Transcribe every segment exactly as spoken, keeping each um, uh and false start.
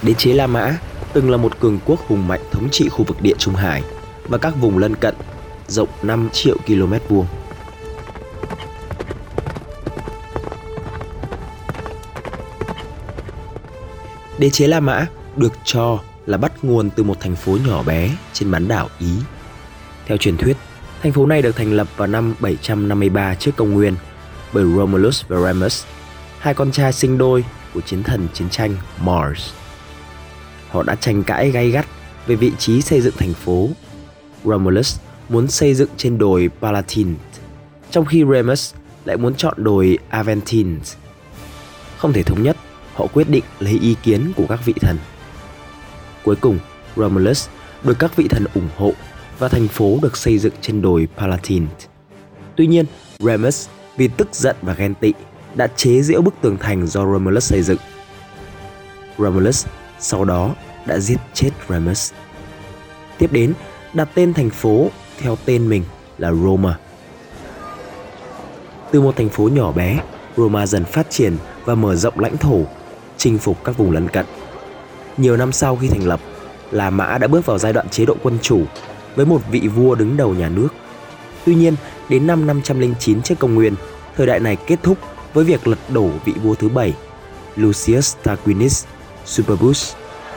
Đế chế La Mã từng là một cường quốc hùng mạnh thống trị khu vực Địa Trung Hải và các vùng lân cận, rộng năm triệu ki lô mét vuông. Đế chế La Mã được cho là bắt nguồn từ một thành phố nhỏ bé trên bán đảo Ý. Theo truyền thuyết, thành phố này được thành lập vào năm bảy trăm năm mươi ba trước công nguyên bởi Romulus và Remus, hai con trai sinh đôi của chiến thần chiến tranh Mars. Họ đã tranh cãi gay gắt về vị trí xây dựng thành phố. Romulus muốn xây dựng trên đồi Palatine, trong khi Remus lại muốn chọn đồi Aventine. Không thể thống nhất, họ quyết định lấy ý kiến của các vị thần. Cuối cùng, Romulus được các vị thần ủng hộ và thành phố được xây dựng trên đồi Palatine. Tuy nhiên, Remus vì tức giận và ghen tị đã chế giễu bức tường thành do Romulus xây dựng. Romulus sau đó đã giết chết Remus. Tiếp đến, đặt tên thành phố theo tên mình là Roma. Từ một thành phố nhỏ bé, Roma dần phát triển và mở rộng lãnh thổ, chinh phục các vùng lân cận. Nhiều năm sau khi thành lập, La Mã đã bước vào giai đoạn chế độ quân chủ với một vị vua đứng đầu nhà nước. Tuy nhiên, đến năm năm trăm lẻ chín trước công nguyên, thời đại này kết thúc với việc lật đổ vị vua thứ bảy, Lucius Tarquinius Superbus.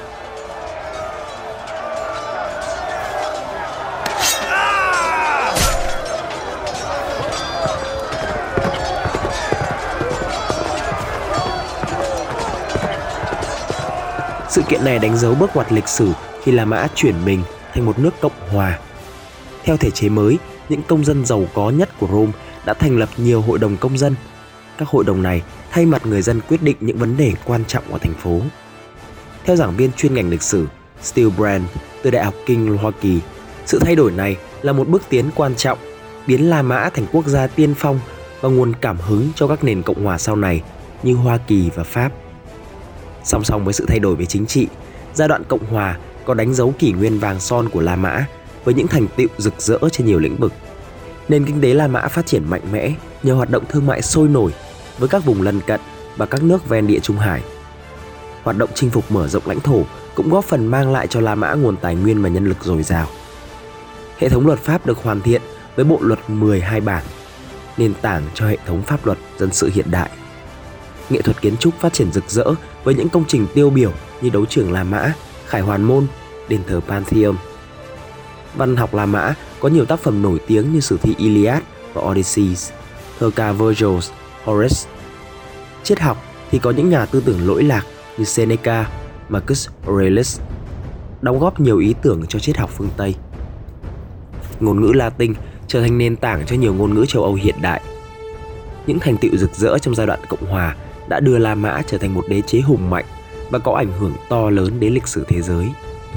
Sự kiện này đánh dấu bước ngoặt lịch sử khi La Mã chuyển mình thành một nước cộng hòa. Theo thể chế mới, những công dân giàu có nhất của Rome đã thành lập nhiều hội đồng công dân. Các hội đồng này thay mặt người dân quyết định những vấn đề quan trọng của thành phố. Theo giảng viên chuyên ngành lịch sử Stilbrand từ Đại học King Hoa Kỳ, sự thay đổi này là một bước tiến quan trọng, biến La Mã thành quốc gia tiên phong và nguồn cảm hứng cho các nền cộng hòa sau này như Hoa Kỳ và Pháp. Song song với sự thay đổi về chính trị, giai đoạn cộng hòa có đánh dấu kỷ nguyên vàng son của La Mã với những thành tựu rực rỡ trên nhiều lĩnh vực. Nền kinh tế La Mã phát triển mạnh mẽ nhờ hoạt động thương mại sôi nổi với các vùng lân cận và các nước ven Địa Trung Hải. Hoạt động chinh phục mở rộng lãnh thổ cũng góp phần mang lại cho La Mã nguồn tài nguyên và nhân lực dồi dào. Hệ thống luật pháp được hoàn thiện với bộ luật mười hai bản, nền tảng cho hệ thống pháp luật dân sự hiện đại. Nghệ thuật kiến trúc phát triển rực rỡ với những công trình tiêu biểu như đấu trường La Mã, Khải Hoàn Môn, đền thờ Pantheon. Văn học La Mã có nhiều tác phẩm nổi tiếng như sử thi Iliad và Odyssey, thơ ca Virgil, Horace. Triết học thì có những nhà tư tưởng lỗi lạc như Seneca, Marcus Aurelius, đóng góp nhiều ý tưởng cho triết học phương Tây. Ngôn ngữ Latin trở thành nền tảng cho nhiều ngôn ngữ châu Âu hiện đại. Những thành tựu rực rỡ trong giai đoạn Cộng hòa đã đưa La Mã trở thành một đế chế hùng mạnh và có ảnh hưởng to lớn đến lịch sử thế giới.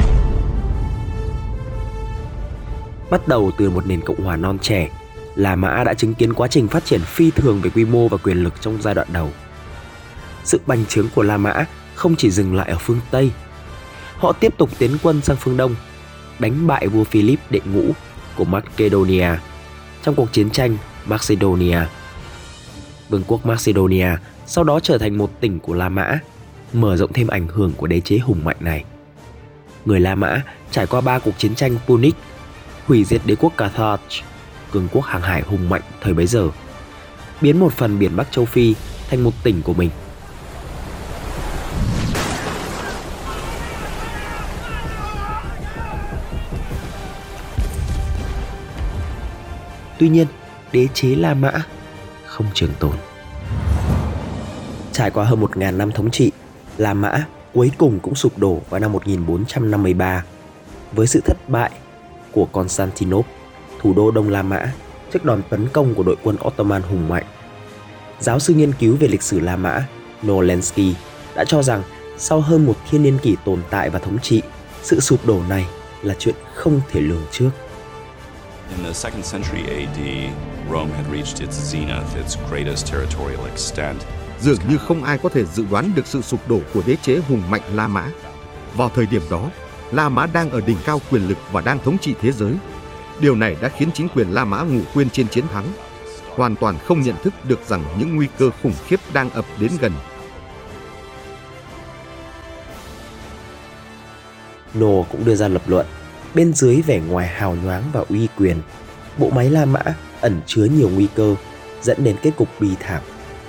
Bắt đầu từ một nền cộng hòa non trẻ, La Mã đã chứng kiến quá trình phát triển phi thường về quy mô và quyền lực trong giai đoạn đầu. Sự bành trướng của La Mã không chỉ dừng lại ở phương Tây. Họ tiếp tục tiến quân sang phương Đông, đánh bại vua Philip đệ ngũ của Macedonia trong cuộc chiến tranh Macedonia. Vương quốc Macedonia sau đó trở thành một tỉnh của La Mã, mở rộng thêm ảnh hưởng của đế chế hùng mạnh này. Người La Mã trải qua ba cuộc chiến tranh Punic, hủy diệt đế quốc Carthage, cường quốc hàng hải hùng mạnh thời bấy giờ, biến một phần biển Bắc châu Phi thành một tỉnh của mình. Tuy nhiên, đế chế La Mã không trường tồn. Trải qua hơn một nghìn năm thống trị, La Mã cuối cùng cũng sụp đổ vào năm một nghìn bốn trăm năm mươi ba với sự thất bại của Constantinople, thủ đô Đông La Mã, trước đòn tấn công của đội quân Ottoman hùng mạnh. Giáo sư nghiên cứu về lịch sử La Mã Nolensky đã cho rằng sau hơn một thiên niên kỷ tồn tại và thống trị, sự sụp đổ này là chuyện không thể lường trước. In the second century A D, Rome had reached its zenith, its greatest territorial extent. Dường như không ai có thể dự đoán được sự sụp đổ của đế chế hùng mạnh La Mã. Vào thời điểm đó, La Mã đang ở đỉnh cao quyền lực và đang thống trị thế giới. Điều này đã khiến chính quyền La Mã ngủ quên trên chiến thắng, hoàn toàn không nhận thức được rằng những nguy cơ khủng khiếp đang ập đến gần. Noor cũng đưa ra lập luận, bên dưới vẻ ngoài hào nhoáng và uy quyền, bộ máy La Mã ẩn chứa nhiều nguy cơ, dẫn đến kết cục bi thảm.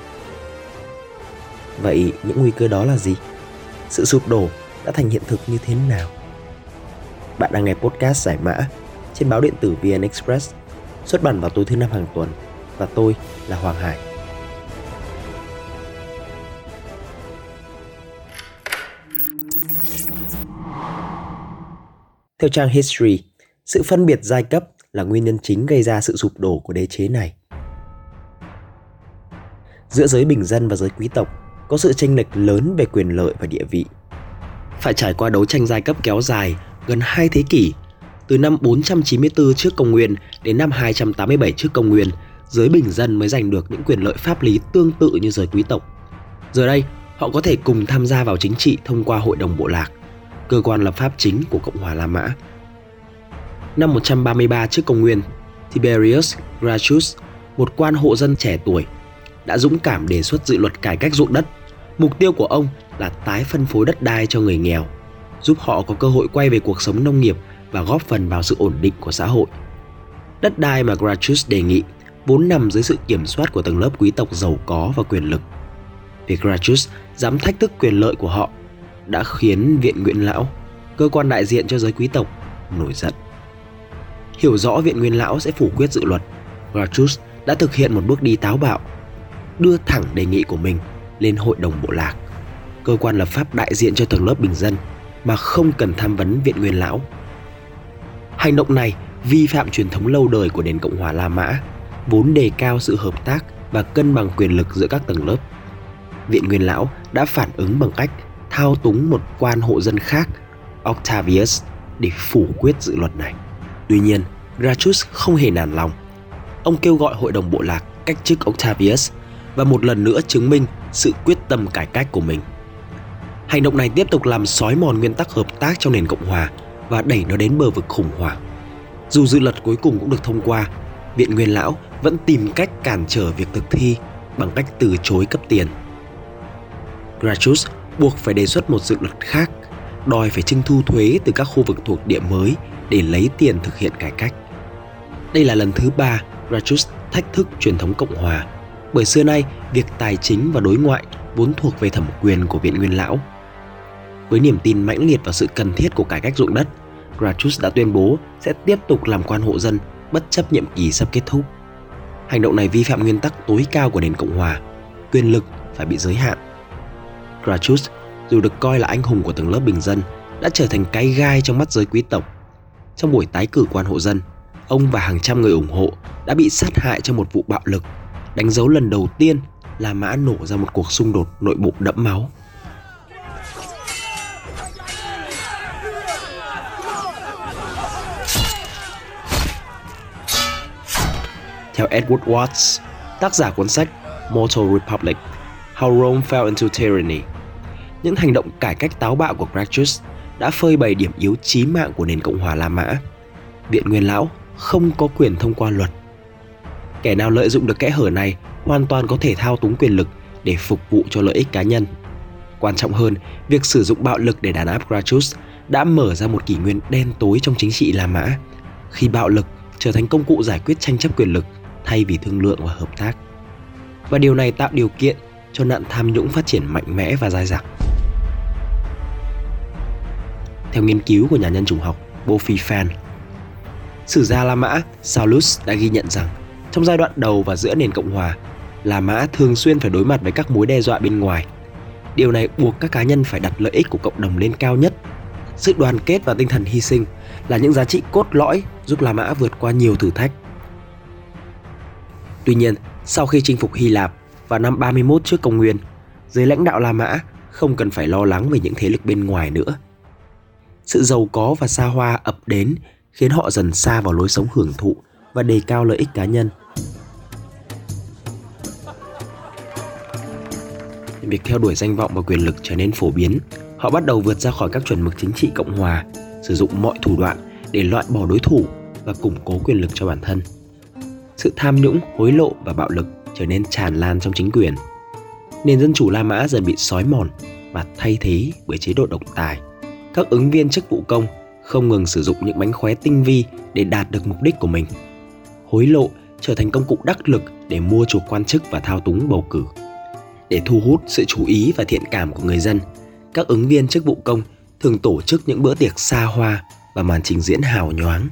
Vậy những nguy cơ đó là gì? Sự sụp đổ đã thành hiện thực như thế nào? Bạn đang nghe podcast Giải Mã trên báo điện tử vê en Express, xuất bản vào tối thứ năm hàng tuần, và tôi là Hoàng Hải. Theo trang History, sự phân biệt giai cấp là nguyên nhân chính gây ra sự sụp đổ của đế chế này. Giữa giới bình dân và giới quý tộc có sự chênh lệch lớn về quyền lợi và địa vị. Phải trải qua đấu tranh giai cấp kéo dài gần hai thế kỷ, từ năm bốn trăm chín mươi tư trước công nguyên đến năm hai trăm tám mươi bảy trước công nguyên, giới bình dân mới giành được những quyền lợi pháp lý tương tự như giới quý tộc. Giờ đây, họ có thể cùng tham gia vào chính trị thông qua Hội đồng Bộ Lạc, cơ quan lập pháp chính của Cộng hòa La Mã. Năm một trăm ba mươi ba trước công nguyên, Tiberius Gracchus, một quan hộ dân trẻ tuổi, đã dũng cảm đề xuất dự luật cải cách ruộng đất. Mục tiêu của ông là tái phân phối đất đai cho người nghèo, giúp họ có cơ hội quay về cuộc sống nông nghiệp và góp phần vào sự ổn định của xã hội. Đất đai mà Gracchus đề nghị vốn nằm dưới sự kiểm soát của tầng lớp quý tộc giàu có và quyền lực. Việc Gracchus dám thách thức quyền lợi của họ đã khiến Viện Nguyên Lão, cơ quan đại diện cho giới quý tộc, nổi giận. Hiểu rõ Viện Nguyên Lão sẽ phủ quyết dự luật, Gracchus đã thực hiện một bước đi táo bạo, đưa thẳng đề nghị của mình lên Hội đồng Bộ Lạc, cơ quan lập pháp đại diện cho tầng lớp bình dân mà không cần tham vấn Viện Nguyên Lão. Hành động này vi phạm truyền thống lâu đời của nền Cộng hòa La Mã, vốn đề cao sự hợp tác và cân bằng quyền lực giữa các tầng lớp. Viện Nguyên Lão đã phản ứng bằng cách thao túng một quan hộ dân khác, Octavius, để phủ quyết dự luật này. Tuy nhiên, Gracchus không hề nản lòng. Ông kêu gọi Hội đồng Bộ Lạc cách chức Octavius và một lần nữa chứng minh sự quyết tâm cải cách của mình. Hành động này tiếp tục làm xói mòn nguyên tắc hợp tác trong nền Cộng hòa và đẩy nó đến bờ vực khủng hoảng. Dù dự luật cuối cùng cũng được thông qua, Viện Nguyên Lão vẫn tìm cách cản trở việc thực thi bằng cách từ chối cấp tiền. Gracchus buộc phải đề xuất một dự luật khác, đòi phải trưng thu thuế từ các khu vực thuộc địa mới để lấy tiền thực hiện cải cách. Đây là lần thứ ba Gracchus thách thức truyền thống Cộng hòa, bởi xưa nay việc tài chính và đối ngoại vốn thuộc về thẩm quyền của Viện Nguyên Lão. Với niềm tin mãnh liệt vào sự cần thiết của cải cách ruộng đất, Gracchus đã tuyên bố sẽ tiếp tục làm quan hộ dân bất chấp nhiệm kỳ sắp kết thúc. Hành động này vi phạm nguyên tắc tối cao của nền Cộng hòa, quyền lực phải bị giới hạn. Gracchus, dù được coi là anh hùng của tầng lớp bình dân, đã trở thành cái gai trong mắt giới quý tộc. Trong buổi tái cử quan hộ dân, ông và hàng trăm người ủng hộ đã bị sát hại trong một vụ bạo lực, đánh dấu lần đầu tiên La Mã nổ ra một cuộc xung đột nội bộ đẫm máu. Theo Edward Watts, tác giả cuốn sách Mortal Republic: How Rome Fell into Tyranny, những hành động cải cách táo bạo của Gracchus đã phơi bày điểm yếu chí mạng của nền Cộng hòa La Mã. Viện Nguyên Lão không có quyền thông qua luật. Kẻ nào lợi dụng được kẽ hở này hoàn toàn có thể thao túng quyền lực để phục vụ cho lợi ích cá nhân. Quan trọng hơn, việc sử dụng bạo lực để đàn áp Gracchus đã mở ra một kỷ nguyên đen tối trong chính trị La Mã, khi bạo lực trở thành công cụ giải quyết tranh chấp quyền lực thay vì thương lượng và hợp tác. Và điều này tạo điều kiện cho nạn tham nhũng phát triển mạnh mẽ và dai dẳng. Theo nghiên cứu của nhà nhân chủng học Bofi-Fan, sử gia La Mã Saulus đã ghi nhận rằng trong giai đoạn đầu và giữa nền Cộng hòa, La Mã thường xuyên phải đối mặt với các mối đe dọa bên ngoài. Điều này buộc các cá nhân phải đặt lợi ích của cộng đồng lên cao nhất. Sự đoàn kết và tinh thần hy sinh là những giá trị cốt lõi giúp La Mã vượt qua nhiều thử thách. Tuy nhiên, sau khi chinh phục Hy Lạp vào năm ba mươi mốt trước công nguyên, giới lãnh đạo La Mã không cần phải lo lắng về những thế lực bên ngoài nữa. Sự giàu có và xa hoa ập đến khiến họ dần sa vào lối sống hưởng thụ và đề cao lợi ích cá nhân. Việc theo đuổi danh vọng và quyền lực trở nên phổ biến. Họ bắt đầu vượt ra khỏi các chuẩn mực chính trị cộng hòa, sử dụng mọi thủ đoạn để loại bỏ đối thủ và củng cố quyền lực cho bản thân. Sự tham nhũng, hối lộ và bạo lực trở nên tràn lan trong chính quyền. Nền dân chủ La Mã dần bị xói mòn và thay thế bởi chế độ độc tài. các ứng viên chức vụ công không ngừng sử dụng những mánh khóe tinh vi để đạt được mục đích của mình. Hối lộ trở thành công cụ đắc lực để mua chuộc quan chức và thao túng bầu cử. Để thu hút sự chú ý và thiện cảm của người dân, các ứng viên chức vụ công thường tổ chức những bữa tiệc xa hoa và màn trình diễn hào nhoáng.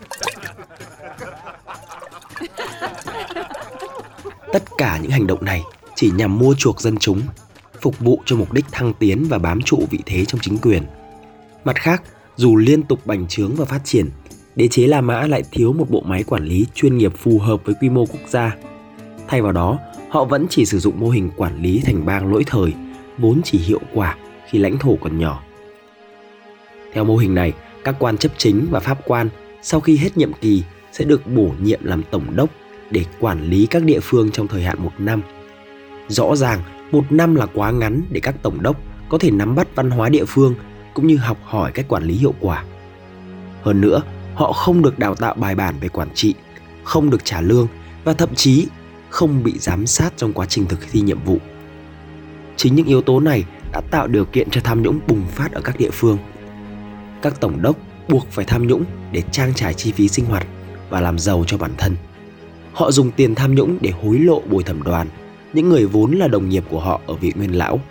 Tất cả những hành động này chỉ nhằm mua chuộc dân chúng, phục vụ cho mục đích thăng tiến và bám trụ vị thế trong chính quyền. Mặt khác, dù liên tục bành trướng và phát triển, đế chế La Mã lại thiếu một bộ máy quản lý chuyên nghiệp phù hợp với quy mô quốc gia. Thay vào đó, họ vẫn chỉ sử dụng mô hình quản lý thành bang lỗi thời, vốn chỉ hiệu quả khi lãnh thổ còn nhỏ. Theo mô hình này, các quan chấp chính và pháp quan sau khi hết nhiệm kỳ sẽ được bổ nhiệm làm tổng đốc để quản lý các địa phương trong thời hạn một năm. Rõ ràng, một năm là quá ngắn để các tổng đốc có thể nắm bắt văn hóa địa phương cũng như học hỏi cách quản lý hiệu quả. Hơn nữa, họ không được đào tạo bài bản về quản trị, không được trả lương và thậm chí không bị giám sát trong quá trình thực thi nhiệm vụ. Chính những yếu tố này đã tạo điều kiện cho tham nhũng bùng phát ở các địa phương. Các tổng đốc buộc phải tham nhũng để trang trải chi phí sinh hoạt và làm giàu cho bản thân. Họ dùng tiền tham nhũng để hối lộ bồi thẩm đoàn, những người vốn là đồng nghiệp của họ ở Viện Nguyên Lão.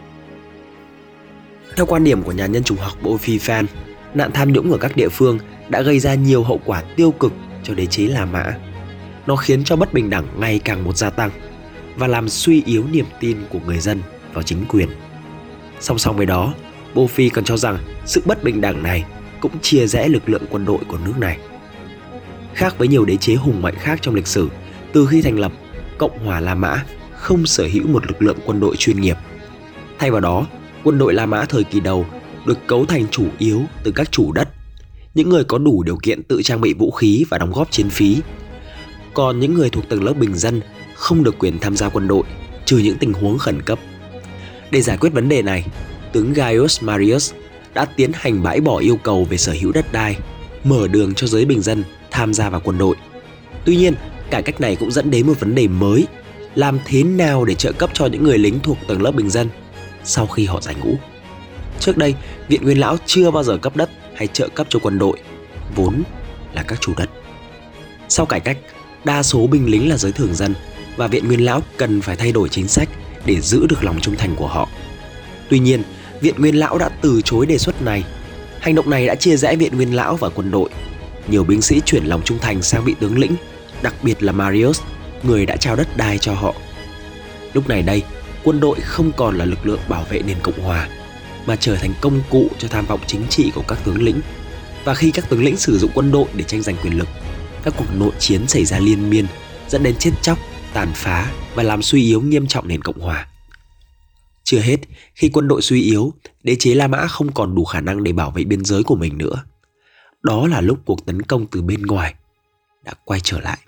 Theo quan điểm của nhà nhân chủng học Boififan, nạn tham nhũng ở các địa phương đã gây ra nhiều hậu quả tiêu cực cho đế chế La Mã. Nó khiến cho bất bình đẳng ngày càng một gia tăng và làm suy yếu niềm tin của người dân vào chính quyền. Song song với đó, Bofi còn cho rằng sự bất bình đẳng này cũng chia rẽ lực lượng quân đội của nước này. Khác với nhiều đế chế hùng mạnh khác trong lịch sử, từ khi thành lập, Cộng hòa La Mã không sở hữu một lực lượng quân đội chuyên nghiệp. Thay vào đó, quân đội La Mã thời kỳ đầu được cấu thành chủ yếu từ các chủ đất, những người có đủ điều kiện tự trang bị vũ khí và đóng góp chiến phí. Còn những người thuộc tầng lớp bình dân không được quyền tham gia quân đội, trừ những tình huống khẩn cấp. Để giải quyết vấn đề này, tướng Gaius Marius đã tiến hành bãi bỏ yêu cầu về sở hữu đất đai, mở đường cho giới bình dân tham gia vào quân đội. Tuy nhiên, cải cách này cũng dẫn đến một vấn đề mới: làm thế nào để trợ cấp cho những người lính thuộc tầng lớp bình dân sau khi họ giải ngũ? Trước đây, Viện Nguyên Lão chưa bao giờ cấp đất hay trợ cấp cho quân đội, vốn là các chủ đất. Sau cải cách, đa số binh lính là giới thường dân và Viện Nguyên Lão cần phải thay đổi chính sách để giữ được lòng trung thành của họ. Tuy nhiên, Viện Nguyên Lão đã từ chối đề xuất này. Hành động này đã chia rẽ Viện Nguyên Lão và quân đội. Nhiều binh sĩ chuyển lòng trung thành sang vị tướng lĩnh, đặc biệt là Marius, người đã trao đất đai cho họ. Lúc này đây, quân đội không còn là lực lượng bảo vệ nền Cộng hòa, mà trở thành công cụ cho tham vọng chính trị của các tướng lĩnh. Và khi các tướng lĩnh sử dụng quân đội để tranh giành quyền lực, các cuộc nội chiến xảy ra liên miên, dẫn đến chết chóc, tàn phá và làm suy yếu nghiêm trọng nền Cộng hòa. Chưa hết, khi quân đội suy yếu, đế chế La Mã không còn đủ khả năng để bảo vệ biên giới của mình nữa. Đó là lúc cuộc tấn công từ bên ngoài đã quay trở lại.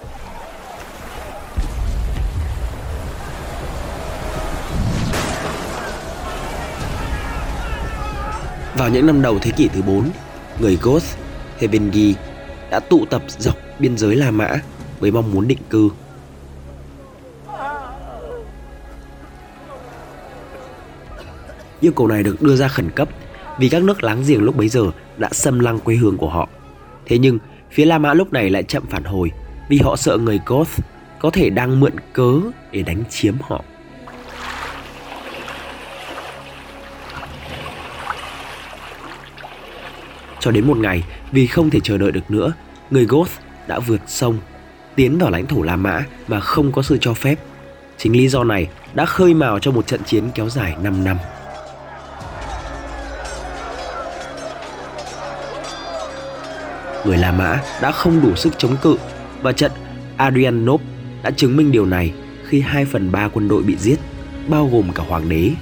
Vào những năm đầu thế kỷ thứ bốn, người Goth, Thevengi đã tụ tập dọc biên giới La Mã với mong muốn định cư. Yêu cầu này được đưa ra khẩn cấp vì các nước láng giềng lúc bấy giờ đã xâm lăng quê hương của họ. Thế nhưng, phía La Mã lúc này lại chậm phản hồi vì họ sợ người Goth có thể đang mượn cớ để đánh chiếm họ. Cho đến một ngày, vì không thể chờ đợi được nữa, người Goth đã vượt sông, tiến vào lãnh thổ La Mã mà không có sự cho phép. Chính lý do này đã khơi mào cho một trận chiến kéo dài năm năm. Người La Mã đã không đủ sức chống cự và trận Adrianople đã chứng minh điều này khi hai phần ba quân đội bị giết, bao gồm cả hoàng đế.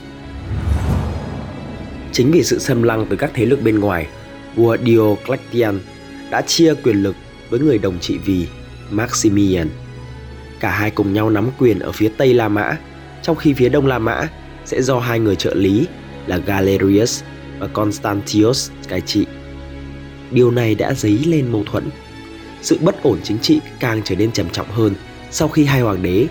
Chính vì sự xâm lăng từ các thế lực bên ngoài, vua Diocletian đã chia quyền lực với người đồng trị vì Maximian. Cả hai cùng nhau nắm quyền ở phía Tây La Mã, trong khi phía Đông La Mã sẽ do hai người trợ lý là Galerius và Constantius cai trị. Điều này đã dấy lên mâu thuẫn. Sự bất ổn chính trị càng trở nên trầm trọng hơn sau khi hai hoàng đế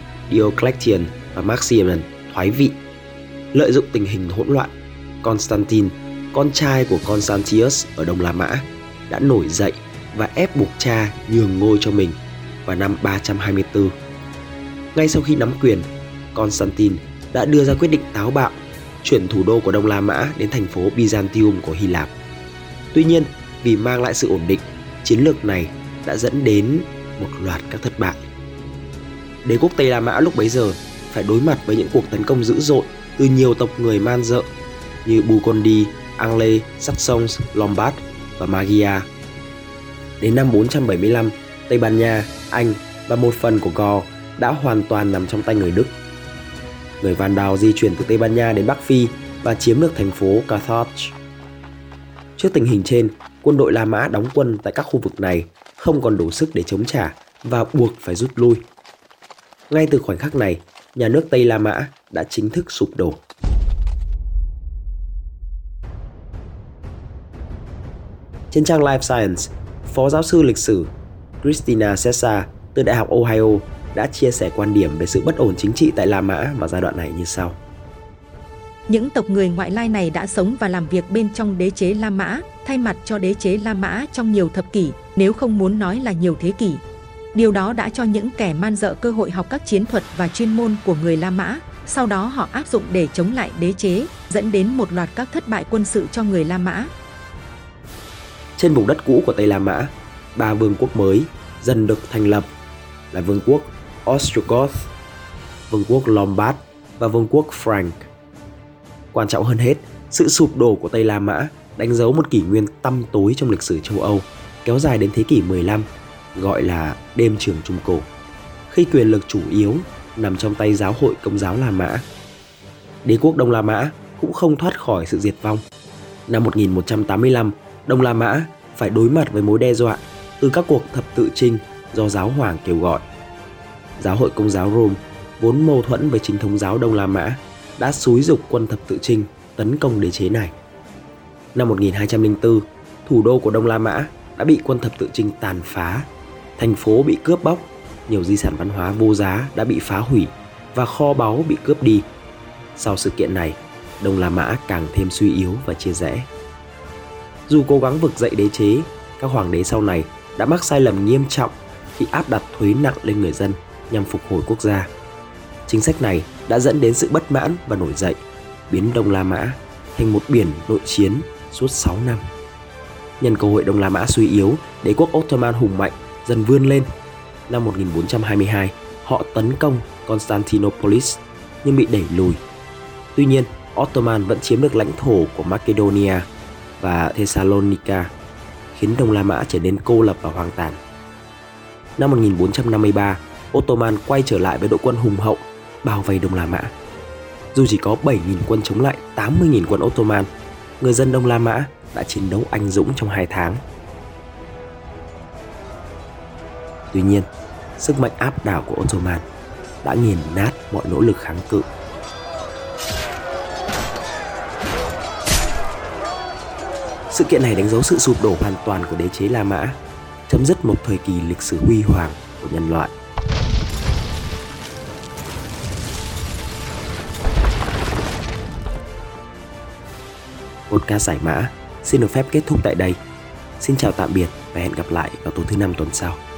Diocletian và Maximian thoái vị. Lợi dụng tình hình hỗn loạn, Constantine con trai của Constantius ở Đông La Mã, đã nổi dậy và ép buộc cha nhường ngôi cho mình vào năm ba trăm hai mươi tư. Ngay sau khi nắm quyền, Constantine đã đưa ra quyết định táo bạo chuyển thủ đô của Đông La Mã đến thành phố Byzantium của Hy Lạp. Tuy nhiên, vì mang lại sự ổn định, chiến lược này đã dẫn đến một loạt các thất bại. Đế quốc Tây La Mã lúc bấy giờ phải đối mặt với những cuộc tấn công dữ dội từ nhiều tộc người man rợ như Burgundy, Anglais, Saxons, Lombard và Magia. Đến năm bốn trăm bảy mươi lăm, Tây Ban Nha, Anh và một phần của Gaul đã hoàn toàn nằm trong tay người Đức. Người Vandal di chuyển từ Tây Ban Nha đến Bắc Phi và chiếm được thành phố Carthage. Trước tình hình trên, quân đội La Mã đóng quân tại các khu vực này không còn đủ sức để chống trả và buộc phải rút lui. Ngay từ khoảnh khắc này, nhà nước Tây La Mã đã chính thức sụp đổ. Trên trang Life Science, Phó giáo sư lịch sử Christina Cessa từ Đại học Ohio đã chia sẻ quan điểm về sự bất ổn chính trị tại La Mã vào giai đoạn này như sau. Những tộc người ngoại lai này đã sống và làm việc bên trong đế chế La Mã, thay mặt cho đế chế La Mã trong nhiều thập kỷ, nếu không muốn nói là nhiều thế kỷ. Điều đó đã cho những kẻ man dợ cơ hội học các chiến thuật và chuyên môn của người La Mã, sau đó họ áp dụng để chống lại đế chế, dẫn đến một loạt các thất bại quân sự cho người La Mã. Trên vùng đất cũ của Tây La Mã, ba vương quốc mới dần được thành lập là vương quốc Ostrogoth, vương quốc Lombard và vương quốc Frank. Quan trọng hơn hết, sự sụp đổ của Tây La Mã đánh dấu một kỷ nguyên tăm tối trong lịch sử châu Âu, kéo dài đến thế kỷ mười lăm, gọi là đêm Trường Trung Cổ, khi quyền lực chủ yếu nằm trong tay giáo hội Công giáo La Mã. Đế quốc Đông La Mã cũng không thoát khỏi sự diệt vong. Năm một nghìn một trăm tám mươi lăm, Đông La Mã phải đối mặt với mối đe dọa từ các cuộc thập tự chinh do giáo hoàng kêu gọi. Giáo hội Công giáo Rome, vốn mâu thuẫn với chính thống giáo Đông La Mã, đã xúi giục quân thập tự chinh tấn công đế chế này. Năm một nghìn hai trăm lẻ bốn, thủ đô của Đông La Mã đã bị quân thập tự chinh tàn phá, thành phố bị cướp bóc, nhiều di sản văn hóa vô giá đã bị phá hủy và kho báu bị cướp đi. Sau sự kiện này, Đông La Mã càng thêm suy yếu và chia rẽ. Dù cố gắng vực dậy đế chế, các hoàng đế sau này đã mắc sai lầm nghiêm trọng khi áp đặt thuế nặng lên người dân nhằm phục hồi quốc gia. Chính sách này đã dẫn đến sự bất mãn và nổi dậy, biến Đông La Mã thành một biển nội chiến suốt sáu năm. Nhân cơ hội Đông La Mã suy yếu, đế quốc Ottoman hùng mạnh dần vươn lên. Năm một nghìn bốn trăm hai mươi hai, họ tấn công Constantinopolis nhưng bị đẩy lùi. Tuy nhiên, Ottoman vẫn chiếm được lãnh thổ của Macedonia và Thessalonica, khiến Đông La Mã trở nên cô lập và hoang tàn. Năm một nghìn bốn trăm năm mươi ba, Ottoman quay trở lại với đội quân hùng hậu, bao vây Đông La Mã. Dù chỉ có bảy nghìn quân chống lại tám mươi nghìn quân Ottoman, người dân Đông La Mã đã chiến đấu anh dũng trong hai tháng. Tuy nhiên, sức mạnh áp đảo của Ottoman đã nghiền nát mọi nỗ lực kháng cự. Sự kiện này đánh dấu sự sụp đổ hoàn toàn của đế chế La Mã, chấm dứt một thời kỳ lịch sử huy hoàng của nhân loại. Podcast Giải Mã xin được phép kết thúc tại đây. Xin chào tạm biệt và hẹn gặp lại vào tối thứ năm tuần sau.